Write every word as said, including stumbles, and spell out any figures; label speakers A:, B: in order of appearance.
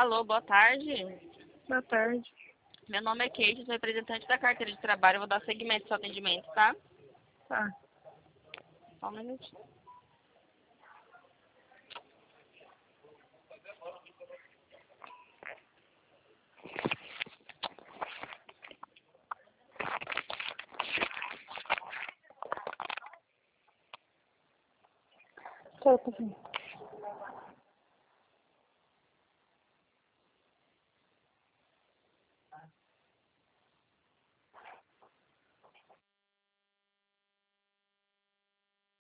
A: Alô, boa tarde.
B: Boa tarde.
A: Meu nome é Kate, sou representante da carteira de trabalho. Eu vou dar seguimento ao seu atendimento, tá?
B: Tá.
A: Só um minutinho.
B: Certo, sim.